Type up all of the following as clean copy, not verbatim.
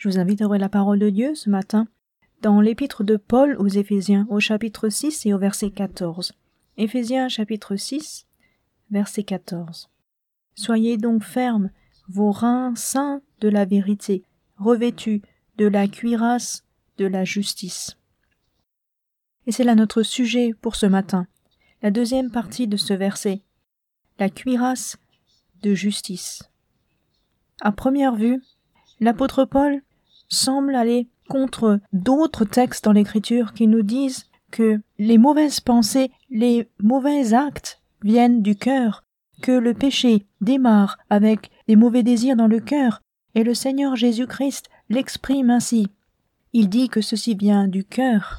Je vous invite à ouvrir la parole de Dieu ce matin dans l'épître de Paul aux Éphésiens, au chapitre 6 et au verset 14. Éphésiens chapitre 6, verset 14. Soyez donc fermes, vos reins saints de la vérité, revêtus de la cuirasse de la justice. Et c'est là notre sujet pour ce matin, la deuxième partie de ce verset, la cuirasse de justice. À première vue, l'apôtre Paul semble aller contre d'autres textes dans l'Écriture qui nous disent que les mauvaises pensées, les mauvais actes viennent du cœur, que le péché démarre avec des mauvais désirs dans le cœur, et le Seigneur Jésus-Christ l'exprime ainsi. Il dit que ceci vient du cœur,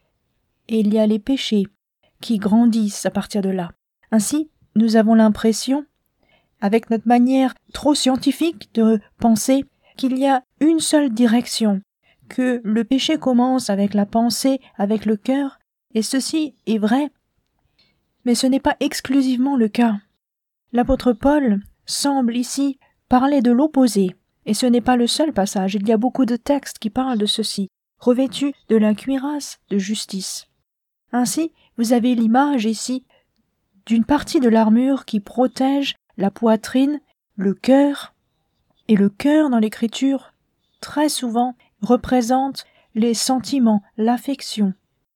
et il y a les péchés qui grandissent à partir de là. Ainsi, nous avons l'impression, avec notre manière trop scientifique de penser, qu'il y a une seule direction, que le péché commence avec la pensée, avec le cœur, et ceci est vrai. Mais ce n'est pas exclusivement le cas. L'apôtre Paul semble ici parler de l'opposé, et ce n'est pas le seul passage, il y a beaucoup de textes qui parlent de ceci, revêtus de la cuirasse de justice. Ainsi, vous avez l'image ici d'une partie de l'armure qui protège la poitrine, le cœur, et le cœur dans l'Écriture, très souvent, représente les sentiments, l'affection.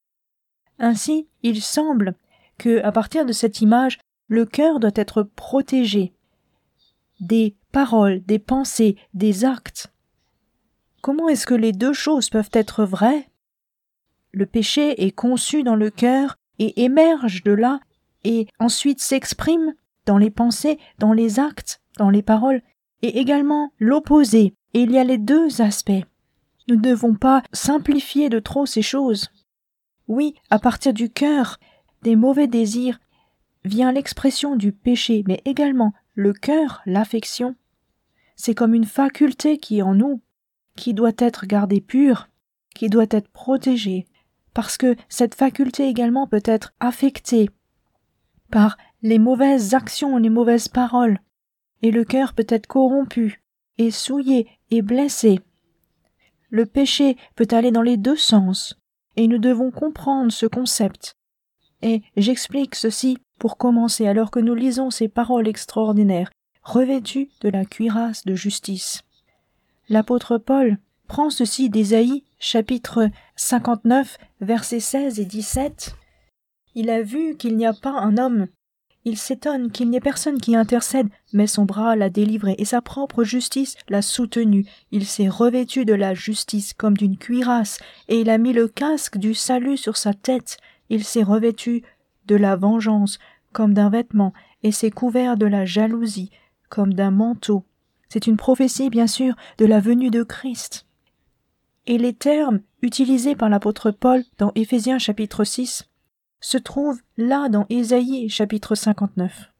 Ainsi, il semble que, à partir de cette image, le cœur doit être protégé des paroles, des pensées, des actes. Comment est-ce que les deux choses peuvent être vraies? Le péché est conçu dans le cœur et émerge de là et ensuite s'exprime dans les pensées, dans les actes, dans les paroles, et également l'opposé. Et il y a les deux aspects. Nous ne devons pas simplifier de trop ces choses. Oui, à partir du cœur, des mauvais désirs, vient l'expression du péché, mais également le cœur, l'affection. C'est comme une faculté qui est en nous, qui doit être gardée pure, qui doit être protégée, parce que cette faculté également peut être affectée par les mauvaises actions, les mauvaises paroles, et le cœur peut être corrompu, et souillé, et blessé. Le péché peut aller dans les deux sens, et nous devons comprendre ce concept. Et j'explique ceci pour commencer, alors que nous lisons ces paroles extraordinaires, revêtues de la cuirasse de justice. L'apôtre Paul prend ceci d'Ésaïe, chapitre 59, versets 16 et 17. Il a vu qu'il n'y a pas un homme. Il s'étonne qu'il n'y ait personne qui intercède, mais son bras l'a délivré et sa propre justice l'a soutenu. Il s'est revêtu de la justice comme d'une cuirasse, et il a mis le casque du salut sur sa tête. Il s'est revêtu de la vengeance comme d'un vêtement, et s'est couvert de la jalousie comme d'un manteau. C'est une prophétie, bien sûr, de la venue de Christ. Et les termes utilisés par l'apôtre Paul dans Éphésiens chapitre 6 se trouvent là dans Ésaïe chapitre 59.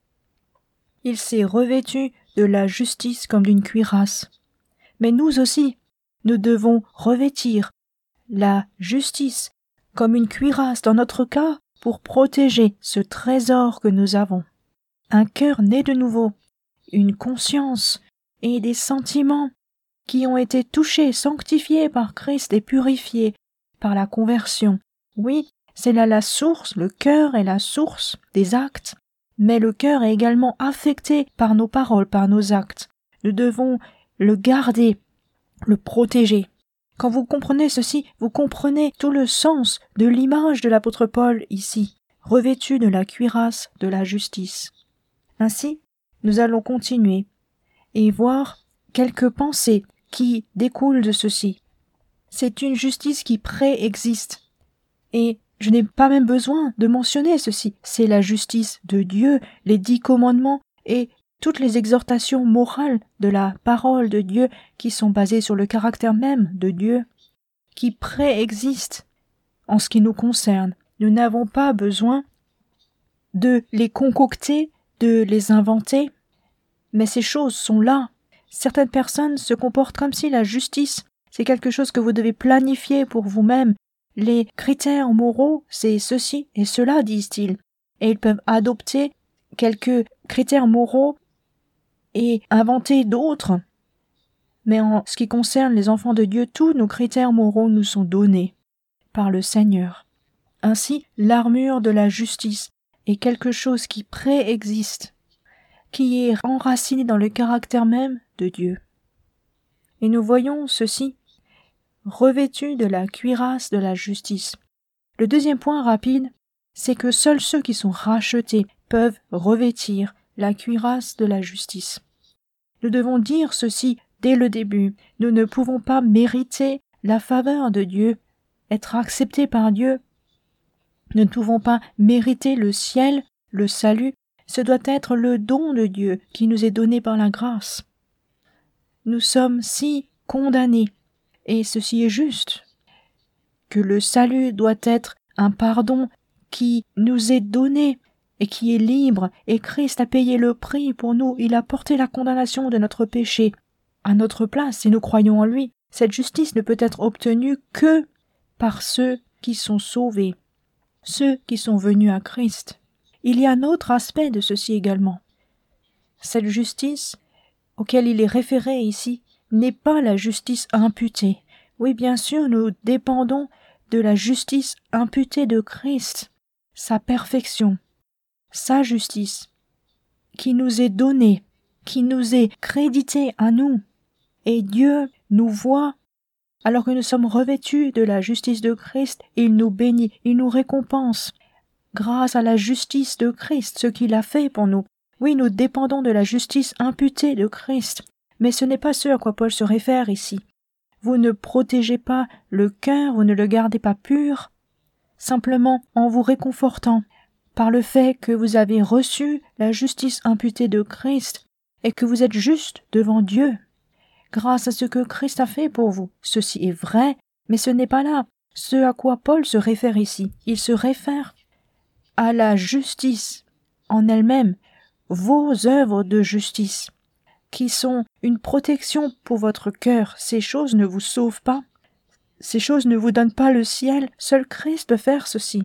Il s'est revêtu de la justice comme d'une cuirasse. Mais nous aussi, nous devons revêtir la justice comme une cuirasse dans notre cas pour protéger ce trésor que nous avons. Un cœur né de nouveau, une conscience et des sentiments qui ont été touchés, sanctifiés par Christ et purifiés par la conversion. Oui, c'est là la source, le cœur est la source des actes, mais le cœur est également affecté par nos paroles, par nos actes. Nous devons le garder, le protéger. Quand vous comprenez ceci, vous comprenez tout le sens de l'image de l'apôtre Paul ici, revêtu de la cuirasse de la justice. Ainsi, nous allons continuer et voir quelques pensées qui découlent de ceci. C'est une justice qui préexiste. Et je n'ai pas même besoin de mentionner ceci. C'est la justice de Dieu, les 10 commandements et toutes les exhortations morales de la parole de Dieu qui sont basées sur le caractère même de Dieu, qui préexistent en ce qui nous concerne. Nous n'avons pas besoin de les concocter, de les inventer, mais ces choses sont là. Certaines personnes se comportent comme si la justice, c'est quelque chose que vous devez planifier pour vous-même. Les critères moraux, c'est ceci et cela, disent-ils. Et ils peuvent adopter quelques critères moraux et inventer d'autres. Mais en ce qui concerne les enfants de Dieu, tous nos critères moraux nous sont donnés par le Seigneur. Ainsi, l'armure de la justice est quelque chose qui préexiste, qui est enraciné dans le caractère même de Dieu. Et nous voyons ceci revêtu de la cuirasse de la justice. Le deuxième point rapide, c'est que seuls ceux qui sont rachetés peuvent revêtir la cuirasse de la justice. Nous devons dire ceci dès le début. Nous ne pouvons pas mériter la faveur de Dieu, être acceptés par Dieu. Nous ne pouvons pas mériter le ciel, le salut. Ce doit être le don de Dieu qui nous est donné par la grâce. Nous sommes si condamnés, et ceci est juste, que le salut doit être un pardon qui nous est donné et qui est libre, et Christ a payé le prix pour nous. Il a porté la condamnation de notre péché à notre place, si nous croyons en lui. Cette justice ne peut être obtenue que par ceux qui sont sauvés, ceux qui sont venus à Christ. Il y a un autre aspect de ceci également. Cette justice auquel il est référé ici n'est pas la justice imputée. Oui, bien sûr, nous dépendons de la justice imputée de Christ, sa perfection, sa justice, qui nous est donnée, qui nous est créditée à nous. Et Dieu nous voit, alors que nous sommes revêtus de la justice de Christ, il nous bénit, il nous récompense. Grâce à la justice de Christ, ce qu'il a fait pour nous. Oui, nous dépendons de la justice imputée de Christ, mais ce n'est pas ce à quoi Paul se réfère ici. Vous ne protégez pas le cœur, vous ne le gardez pas pur, simplement en vous réconfortant par le fait que vous avez reçu la justice imputée de Christ et que vous êtes juste devant Dieu, grâce à ce que Christ a fait pour vous. Ceci est vrai, mais ce n'est pas là ce à quoi Paul se réfère ici. Il se réfère à la justice en elle-même, vos œuvres de justice, qui sont une protection pour votre cœur. Ces choses ne vous sauvent pas. Ces choses ne vous donnent pas le ciel. Seul Christ peut faire ceci.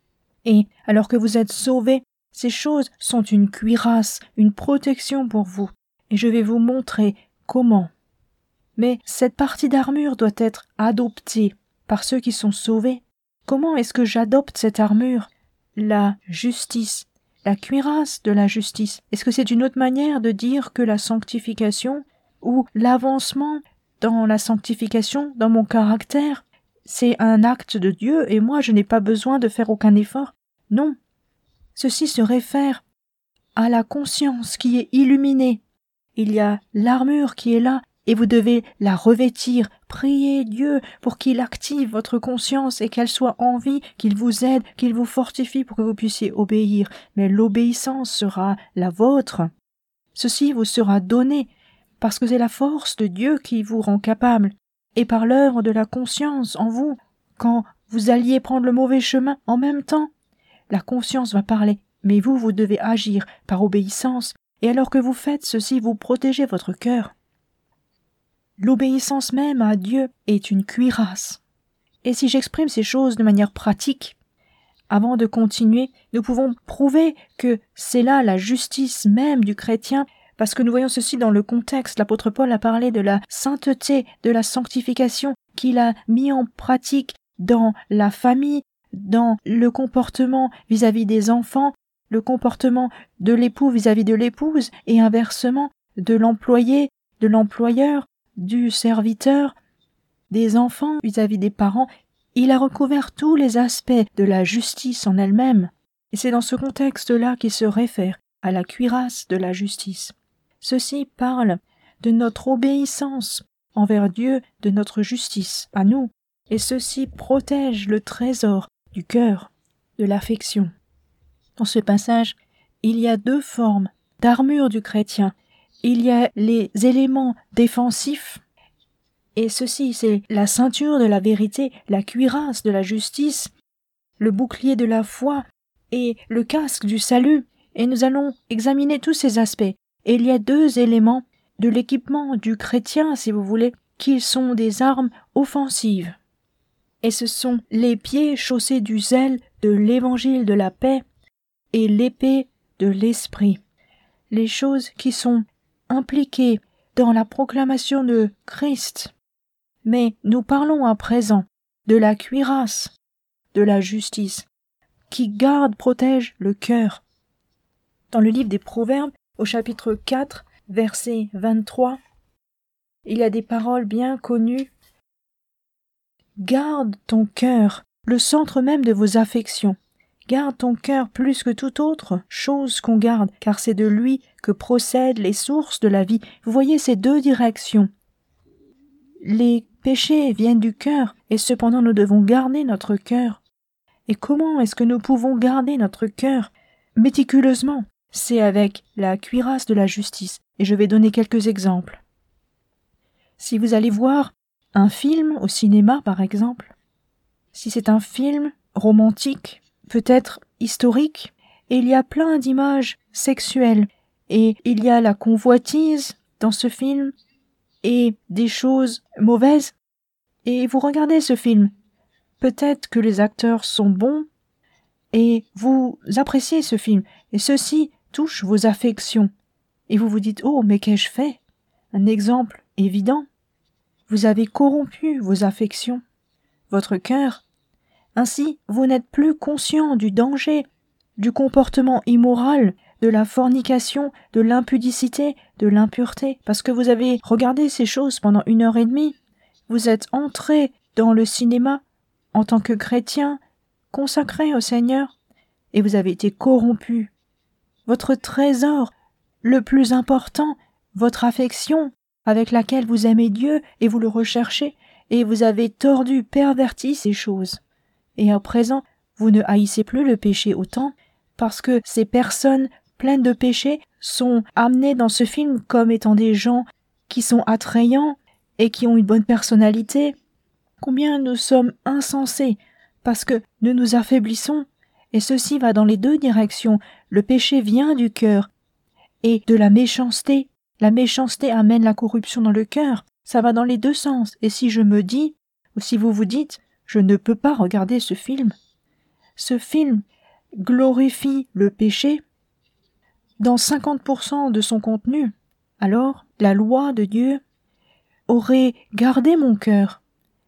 Et alors que vous êtes sauvés, ces choses sont une cuirasse, une protection pour vous. Et je vais vous montrer comment. Mais cette partie d'armure doit être adoptée par ceux qui sont sauvés. Comment est-ce que j'adopte cette armure? La justice. La cuirasse de la justice. Est-ce que c'est une autre manière de dire que la sanctification ou l'avancement dans la sanctification, dans mon caractère, c'est un acte de Dieu et moi je n'ai pas besoin de faire aucun effort? Non. Ceci se réfère à la conscience qui est illuminée. Il y a l'armure qui est là et vous devez la revêtir. Priez Dieu pour qu'il active votre conscience et qu'elle soit en vie, qu'il vous aide, qu'il vous fortifie pour que vous puissiez obéir. Mais l'obéissance sera la vôtre. Ceci vous sera donné parce que c'est la force de Dieu qui vous rend capable. Et par l'œuvre de la conscience en vous, quand vous alliez prendre le mauvais chemin en même temps, la conscience va parler. Mais vous devez agir par obéissance. Et alors que vous faites ceci, vous protégez votre cœur. L'obéissance même à Dieu est une cuirasse. Et si j'exprime ces choses de manière pratique, avant de continuer, nous pouvons prouver que c'est là la justice même du chrétien, parce que nous voyons ceci dans le contexte. L'apôtre Paul a parlé de la sainteté, de la sanctification qu'il a mis en pratique dans la famille, dans le comportement vis-à-vis des enfants, le comportement de l'époux vis-à-vis de l'épouse, et inversement, de l'employé, de l'employeur, du serviteur, des enfants vis-à-vis des parents. Il a recouvert tous les aspects de la justice en elle-même. Et c'est dans ce contexte-là qu'il se réfère à la cuirasse de la justice. Ceci parle de notre obéissance envers Dieu, de notre justice à nous. Et ceci protège le trésor du cœur, de l'affection. Dans ce passage, il y a deux formes d'armure du chrétien. Il y a les éléments défensifs, et ceci, c'est la ceinture de la vérité, la cuirasse de la justice, le bouclier de la foi et le casque du salut. Et nous allons examiner tous ces aspects. Et il y a deux éléments de l'équipement du chrétien, si vous voulez, qui sont des armes offensives. Et ce sont les pieds chaussés du zèle de l'évangile de la paix et l'épée de l'esprit. Les choses qui sont impliquées dans la proclamation de Christ. Mais nous parlons à présent de la cuirasse, de la justice, qui garde, protège le cœur. Dans le livre des Proverbes, au chapitre 4, verset 23, il y a des paroles bien connues. Garde ton cœur, le centre même de vos affections. Garde ton cœur plus que toute autre chose qu'on garde, car c'est de lui que procèdent les sources de la vie. Vous voyez ces deux directions. Les péchés viennent du cœur, et cependant nous devons garder notre cœur. Et comment est-ce que nous pouvons garder notre cœur méticuleusement? C'est avec la cuirasse de la justice, et je vais donner quelques exemples. Si vous allez voir un film au cinéma, par exemple, si c'est un film romantique, peut-être historique, et il y a plein d'images sexuelles, et il y a la convoitise dans ce film, et des choses mauvaises, et vous regardez ce film. Peut-être que les acteurs sont bons, et vous appréciez ce film, et ceci touche vos affections, et vous vous dites « Oh, mais qu'ai-je fait ?» Un exemple évident. Vous avez corrompu vos affections, votre cœur. Ainsi, vous n'êtes plus conscient du danger, du comportement immoral, de la fornication, de l'impudicité, de l'impureté, parce que vous avez regardé ces choses pendant 1h30. Vous êtes entré dans le cinéma en tant que chrétien, consacré au Seigneur, et vous avez été corrompu. Votre trésor, le plus important, votre affection, avec laquelle vous aimez Dieu et vous le recherchez, et vous avez tordu, perverti ces choses. Et à présent, vous ne haïssez plus le péché autant, parce que ces personnes pleines de péché sont amenées dans ce film comme étant des gens qui sont attrayants et qui ont une bonne personnalité. Combien nous sommes insensés, parce que nous nous affaiblissons, et ceci va dans les deux directions. Le péché vient du cœur et de la méchanceté. La méchanceté amène la corruption dans le cœur. Ça va dans les deux sens. Et si je me dis, ou si vous vous dites, je ne peux pas regarder ce film. Ce film glorifie le péché dans 50% de son contenu. Alors, la loi de Dieu aurait gardé mon cœur.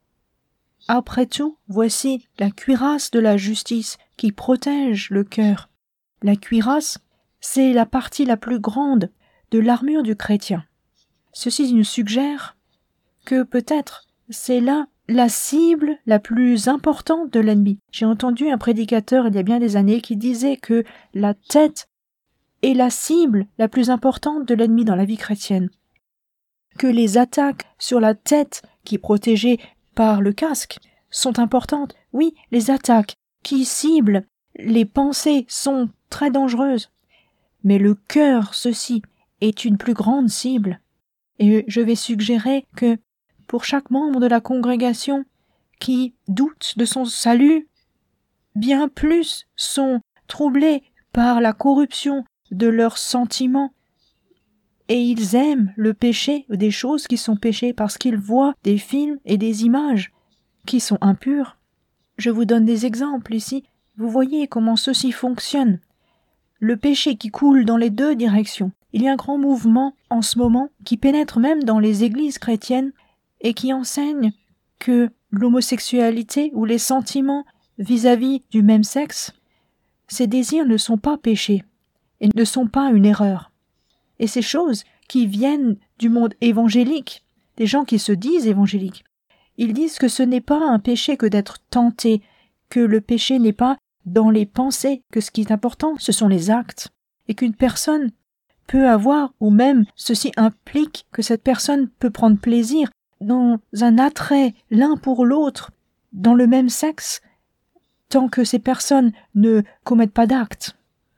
Après tout, voici la cuirasse de la justice qui protège le cœur. La cuirasse, c'est la partie la plus grande de l'armure du chrétien. Ceci nous suggère que peut-être c'est là la cible la plus importante de l'ennemi. J'ai entendu un prédicateur il y a bien des années qui disait que la tête est la cible la plus importante de l'ennemi dans la vie chrétienne. Que les attaques sur la tête qui est protégée par le casque sont importantes. Oui, les attaques qui ciblent les pensées sont très dangereuses. Mais le cœur, ceci, est une plus grande cible. Et je vais suggérer que pour chaque membre de la congrégation qui doute de son salut, bien plus sont troublés par la corruption de leurs sentiments, et ils aiment le péché, des choses qui sont péchées, parce qu'ils voient des films et des images qui sont impures. Je vous donne des exemples ici. Vous voyez comment ceci fonctionne. Le péché qui coule dans les deux directions. Il y a un grand mouvement en ce moment qui pénètre même dans les églises chrétiennes et qui enseigne que l'homosexualité ou les sentiments vis-à-vis du même sexe, ces désirs ne sont pas péchés et ne sont pas une erreur. Et ces choses qui viennent du monde évangélique, des gens qui se disent évangéliques, ils disent que ce n'est pas un péché que d'être tenté, que le péché n'est pas dans les pensées, que ce qui est important, ce sont les actes, et qu'une personne peut avoir, ou même ceci implique que cette personne peut prendre plaisir dans un attrait l'un pour l'autre, dans le même sexe, tant que ces personnes ne commettent pas d'actes.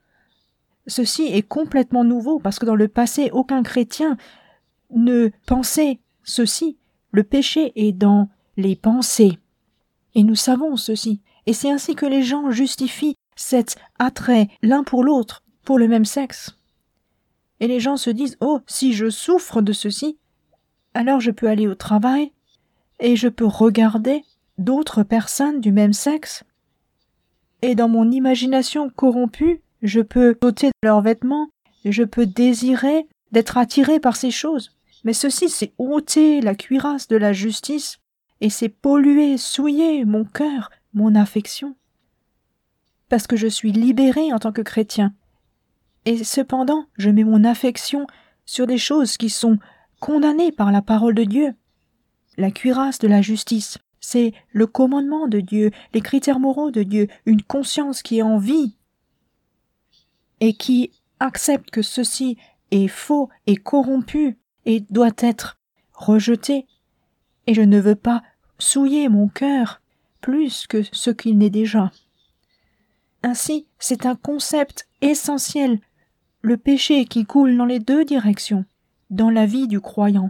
Ceci est complètement nouveau, parce que dans le passé, aucun chrétien ne pensait ceci. Le péché est dans les pensées. Et nous savons ceci. Et c'est ainsi que les gens justifient cet attrait l'un pour l'autre, pour le même sexe. Et les gens se disent « Oh, si je souffre de ceci, alors je peux aller au travail et je peux regarder d'autres personnes du même sexe. Et dans mon imagination corrompue, je peux ôter leurs vêtements, je peux désirer d'être attiré par ces choses. Mais ceci, c'est ôter la cuirasse de la justice et c'est polluer, souiller mon cœur, mon affection. Parce que je suis libéré en tant que chrétien. Et cependant, je mets mon affection sur des choses qui sont condamnées par la parole de Dieu. La cuirasse de la justice, c'est le commandement de Dieu, les critères moraux de Dieu, une conscience qui est en vie et qui accepte que ceci est faux et corrompu et doit être rejeté. Et je ne veux pas souiller mon cœur plus que ce qu'il n'est déjà. Ainsi, c'est un concept essentiel, le péché qui coule dans les deux directions, dans la vie du croyant.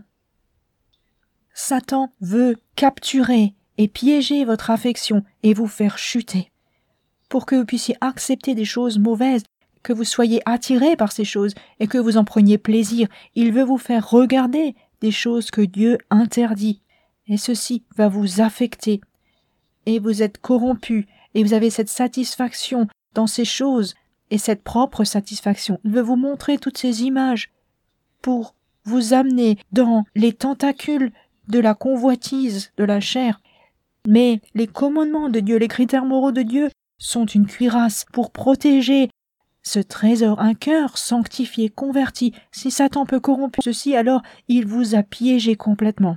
Satan veut capturer et piéger votre affection et vous faire chuter, pour que vous puissiez accepter des choses mauvaises, que vous soyez attirés par ces choses et que vous en preniez plaisir. Il veut vous faire regarder des choses que Dieu interdit, et ceci va vous affecter, et vous êtes corrompus, et vous avez cette satisfaction dans ces choses, et cette propre satisfaction. Il veut vous montrer toutes ces images pour vous amener dans les tentacules de la convoitise de la chair. Mais les commandements de Dieu, les critères moraux de Dieu sont une cuirasse pour protéger ce trésor, un cœur sanctifié, converti. Si Satan peut corrompre ceci, alors il vous a piégé complètement.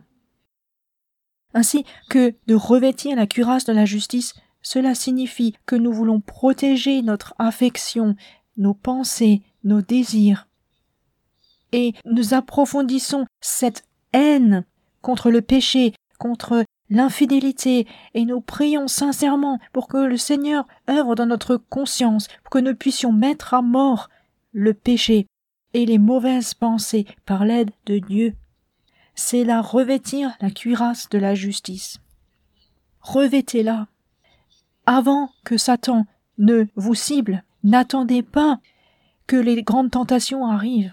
Ainsi que de revêtir la cuirasse de la justice, cela signifie que nous voulons protéger notre affection, nos pensées, nos désirs. Et nous approfondissons cette haine contre le péché, contre l'infidélité, et nous prions sincèrement pour que le Seigneur œuvre dans notre conscience, pour que nous puissions mettre à mort le péché et les mauvaises pensées par l'aide de Dieu. C'est là revêtir la cuirasse de la justice. Revêtez-la. Avant que Satan ne vous cible, n'attendez pas que les grandes tentations arrivent.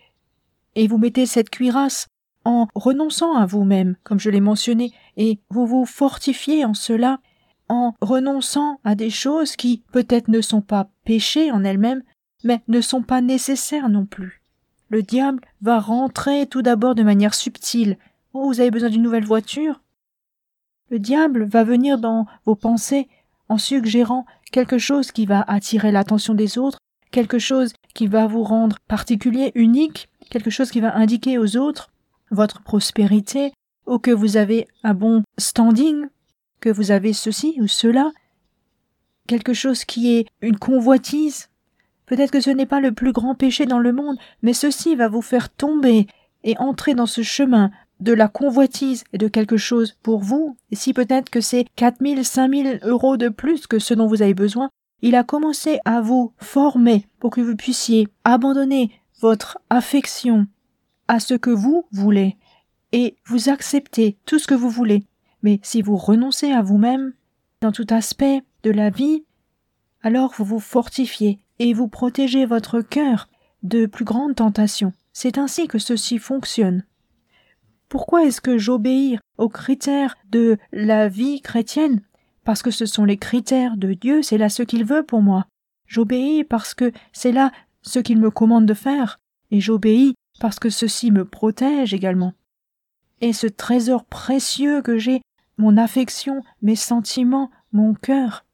Et vous mettez cette cuirasse en renonçant à vous-même, comme je l'ai mentionné, et vous vous fortifiez en cela, en renonçant à des choses qui peut-être ne sont pas péchés en elles-mêmes, mais ne sont pas nécessaires non plus. Le diable va rentrer tout d'abord de manière subtile. Oh, vous avez besoin d'une nouvelle voiture? Le diable va venir dans vos pensées en suggérant quelque chose qui va attirer l'attention des autres, quelque chose qui va vous rendre particulier, unique, quelque chose qui va indiquer aux autres votre prospérité, ou que vous avez un bon standing, que vous avez ceci ou cela, quelque chose qui est une convoitise. Peut-être que ce n'est pas le plus grand péché dans le monde, mais ceci va vous faire tomber et entrer dans ce chemin de la convoitise et de quelque chose pour vous. Et si peut-être que c'est 4 000, 5 000 euros de plus que ce dont vous avez besoin, il a commencé à vous former pour que vous puissiez abandonner votre affection à ce que vous voulez et vous acceptez tout ce que vous voulez. Mais si vous renoncez à vous-même dans tout aspect de la vie, alors vous vous fortifiez et vous protégez votre cœur de plus grandes tentations. C'est ainsi que ceci fonctionne. Pourquoi est-ce que j'obéis aux critères de la vie chrétienne? Parce que ce sont les critères de Dieu, c'est là ce qu'il veut pour moi. J'obéis parce que c'est là ce qu'il me commande de faire, et j'obéis parce que ceci me protège également. Et ce trésor précieux que j'ai, mon affection, mes sentiments, mon cœur,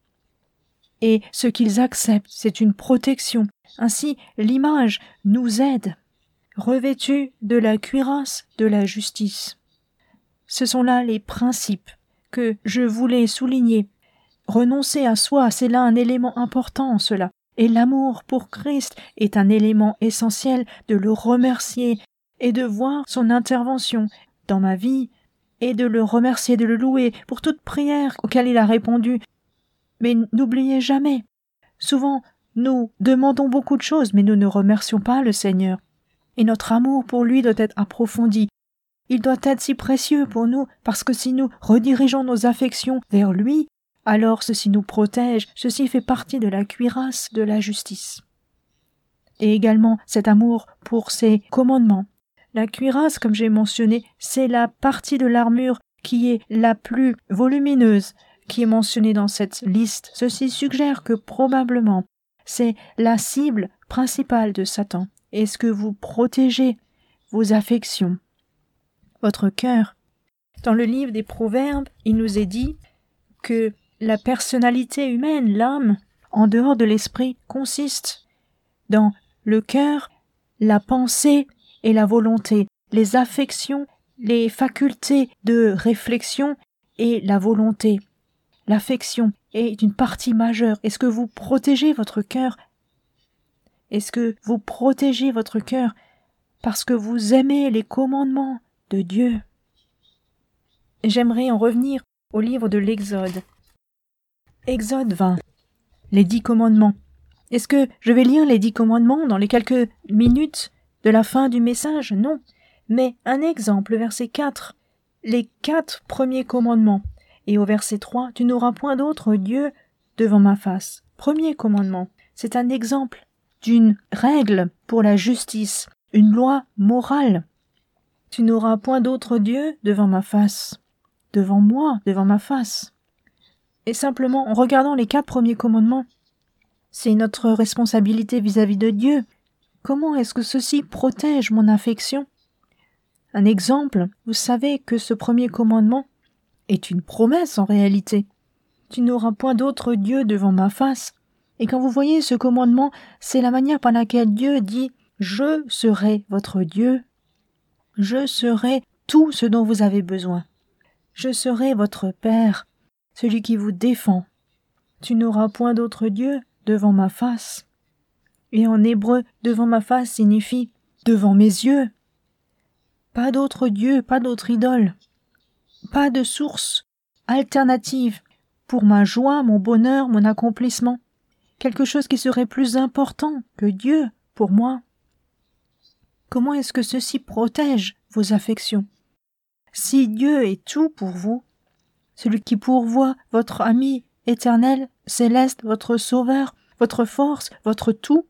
et ce qu'ils acceptent, c'est une protection. Ainsi, l'image nous aide, revêtue de la cuirasse de la justice. Ce sont là les principes que je voulais souligner. Renoncer à soi, c'est là un élément important en cela. Et l'amour pour Christ est un élément essentiel, de le remercier et de voir son intervention dans ma vie et de le remercier, de le louer pour toute prière auquel il a répondu. Mais n'oubliez jamais, souvent nous demandons beaucoup de choses, mais nous ne remercions pas le Seigneur. Et notre amour pour lui doit être approfondi. Il doit être si précieux pour nous, parce que si nous redirigeons nos affections vers lui, alors ceci nous protège, ceci fait partie de la cuirasse de la justice. Et également cet amour pour ses commandements. La cuirasse, comme j'ai mentionné, c'est la partie de l'armure qui est la plus volumineuse, qui est mentionnée dans cette liste. Ceci suggère que probablement c'est la cible principale de Satan. Est-ce que vous protégez vos affections? votre cœur. Dans le livre des Proverbes, il nous est dit que la personnalité humaine, l'âme, en dehors de l'esprit, consiste dans le cœur, la pensée et la volonté, les affections, les facultés de réflexion et la volonté. L'affection est une partie majeure. Est-ce que vous protégez votre cœur? Est-ce que vous protégez votre cœur parce que vous aimez les commandements de Dieu? J'aimerais en revenir au livre de l'Exode. Exode 20. Les 10 commandements. Est-ce que je vais lire les 10 commandements dans les quelques minutes de la fin du message? Non. Mais un exemple, verset 4. Les 4 premiers commandements. Et au verset 3, tu n'auras point d'autre Dieu devant ma face. Premier commandement. C'est un exemple d'une règle pour la justice, une loi morale. Tu n'auras point d'autre Dieu devant ma face. Devant moi, devant ma face. Et simplement, en regardant les 4 premiers commandements, c'est notre responsabilité vis-à-vis de Dieu. Comment est-ce que ceci protège mon affection? Un exemple, vous savez que ce premier commandement est une promesse en réalité. Tu n'auras point d'autre Dieu devant ma face. Et quand vous voyez ce commandement, c'est la manière par laquelle Dieu dit « Je serai votre Dieu. Je serai tout ce dont vous avez besoin. Je serai votre Père, celui qui vous défend. Tu n'auras point d'autre Dieu devant ma face. » Et en hébreu, devant ma face signifie devant mes yeux. Pas d'autre Dieu, pas d'autre idole. Pas de source alternative pour ma joie, mon bonheur, mon accomplissement. Quelque chose qui serait plus important que Dieu pour moi. Comment est-ce que ceci protège vos affections? Si Dieu est tout pour vous, celui qui pourvoit votre ami éternel, céleste, votre sauveur, votre force, votre tout,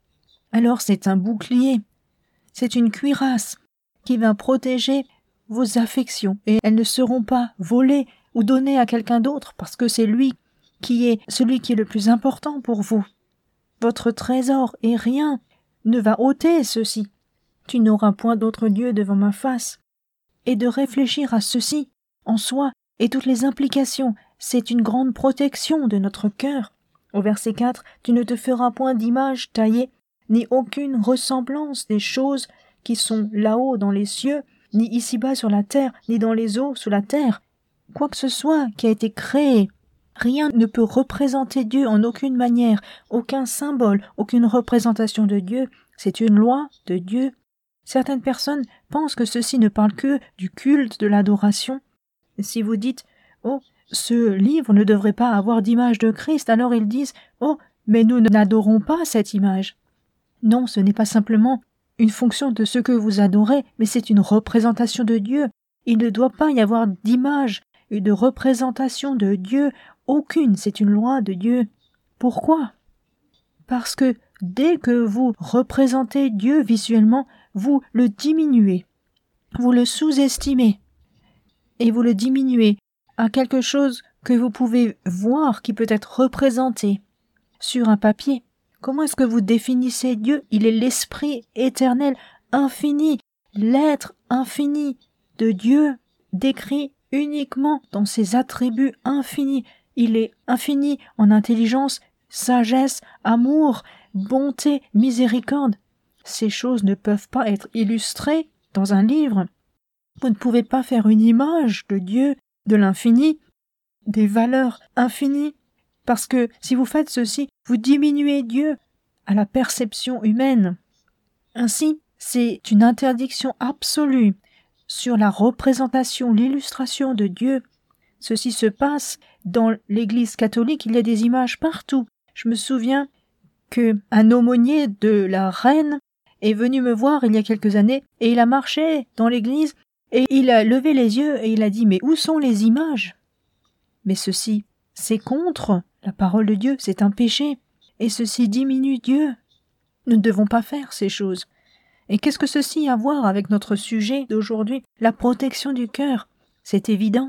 alors c'est un bouclier, c'est une cuirasse qui va protéger vos affections et elles ne seront pas volées ou données à quelqu'un d'autre parce que c'est lui qui est celui qui est le plus important pour vous. Votre trésor et rien ne va ôter ceci. Tu n'auras point d'autre Dieu devant ma face. Et de réfléchir à ceci en soi et toutes les implications, c'est une grande protection de notre cœur. Au verset 4, tu ne te feras point d'image taillée, ni aucune ressemblance des choses qui sont là-haut dans les cieux, ni ici-bas sur la terre, ni dans les eaux sous la terre. Quoi que ce soit qui a été créé, rien ne peut représenter Dieu en aucune manière, aucun symbole, aucune représentation de Dieu. C'est une loi de Dieu. Certaines personnes pensent que ceci ne parle que du culte, de l'adoration. Si vous dites « Oh, ce livre ne devrait pas avoir d'image de Christ », alors ils disent « Oh, mais nous n'adorons pas cette image ». Non, ce n'est pas simplement une fonction de ce que vous adorez, mais c'est une représentation de Dieu. Il ne doit pas y avoir d'image et de représentation de Dieu, aucune, c'est une loi de Dieu. Pourquoi? Parce que dès que vous représentez Dieu visuellement, vous le diminuez, vous le sous-estimez, et vous le diminuez à quelque chose que vous pouvez voir qui peut être représenté sur un papier. Comment est-ce que vous définissez Dieu? Il est l'Esprit éternel, infini, l'être infini de Dieu, décrit uniquement dans ses attributs infinis. Il est infini en intelligence, sagesse, amour, bonté, miséricorde. Ces choses ne peuvent pas être illustrées dans un livre. Vous ne pouvez pas faire une image de Dieu, de l'infini, des valeurs infinies, parce que si vous faites ceci, vous diminuez Dieu à la perception humaine. Ainsi, c'est une interdiction absolue sur la représentation, l'illustration de Dieu. Ceci se passe dans l'Église catholique, il y a des images partout. Je me souviens qu'un aumônier de la reine est venu me voir il y a quelques années et il a marché dans l'église et il a levé les yeux et il a dit « Mais où sont les images ?» Mais ceci, c'est contre la parole de Dieu, c'est un péché et ceci diminue Dieu. Nous ne devons pas faire ces choses. Et qu'est-ce que ceci a à voir avec notre sujet d'aujourd'hui? La protection du cœur, c'est évident.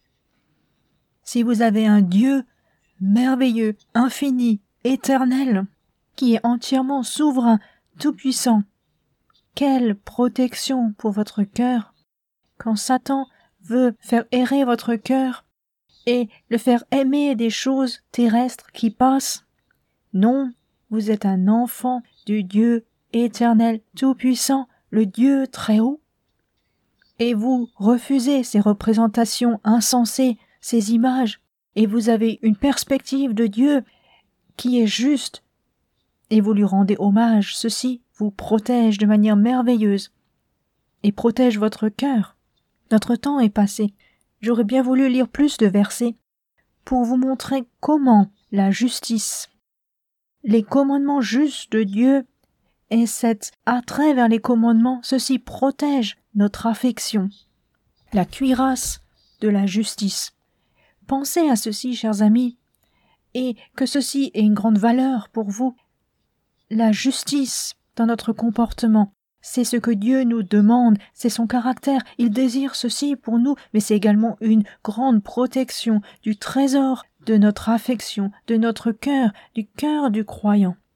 Si vous avez un Dieu merveilleux, infini, éternel, qui est entièrement souverain, tout-puissant, quelle protection pour votre cœur! quand Satan veut faire errer votre cœur et le faire aimer des choses terrestres qui passent. Non, vous êtes un enfant du Dieu éternel, tout-puissant, le Dieu très haut. Et vous refusez ces représentations insensées, ces images, et vous avez une perspective de Dieu qui est juste, et vous lui rendez hommage. Ceci vous protège de manière merveilleuse et protège votre cœur. Notre temps est passé. J'aurais bien voulu lire plus de versets pour vous montrer comment la justice, les commandements justes de Dieu et cet attrait vers les commandements, ceci protège notre affection. La cuirasse de la justice. Pensez à ceci, chers amis, et que ceci ait une grande valeur pour vous. La justice dans notre comportement, c'est ce que Dieu nous demande, c'est son caractère. Il désire ceci pour nous, mais c'est également une grande protection du trésor de notre affection, de notre cœur, du cœur du croyant.